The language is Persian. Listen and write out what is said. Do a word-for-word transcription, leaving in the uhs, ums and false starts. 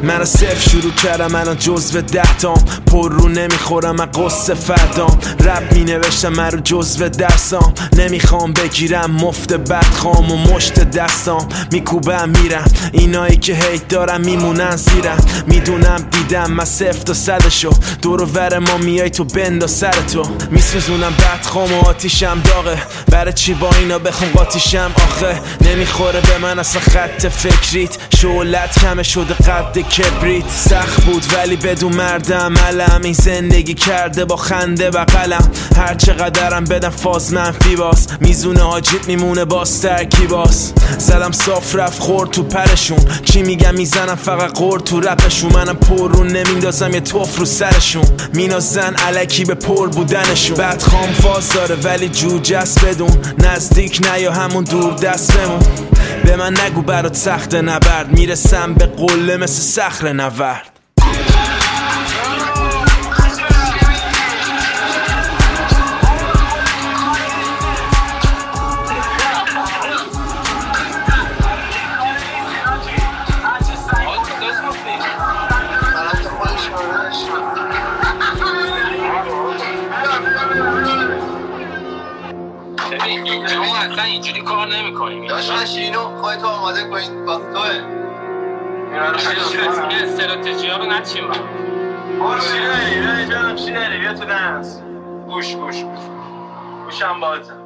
من از صفر شروع کردم الان جزو دهتام، پر رو نمیخورم من قصه فردام. رپ می نوشتم من رو جزو درسام، نمیخوام بگیرم مفت بدخام و مشت دستام. میکوبم میرم اینایی که هیت دارم میمونن زیرم. میدونم دیدم من صفر تا صدشو، دور و ور ما میای تو بندا سر تو. میسوزونم بدخام و آتیشم داغه، برای چی با اینا بخون قاتیشم آخه. نمیخوره به من اصلا خط فکریت، شعلت کمه شده قد کبریت. سخت بود ولی بدون مردم علم، این زندگی کرده با خنده بغلم. هر چقدرم بدم فاز منفی باز، میزونه حاجیت میمونه باز ترکیباز. زدم صاف رفت خورد تو پرشون، چی میگم میزنم فقط قرد تو رپشون. منم پر رو نمیندازم یه توف رو سرشون، مینازن علکی به پر بودنشون. بدخام فاز داره ولی جوجست بدون، نزدیک نیا همون دور دست بمون. به من نگو برات سخت نبرد، میرسم به قله مثل صخره نورد. ما اصلا اینجوری کار نمی‌کنیم. داشتن شینو خودت آماده کنید با توه. یه استراتژی ها رو نچیم. برو شیرینی، نه جانم شیرینی بیا تو دنس. گوش گوش گوش. گوشم باته.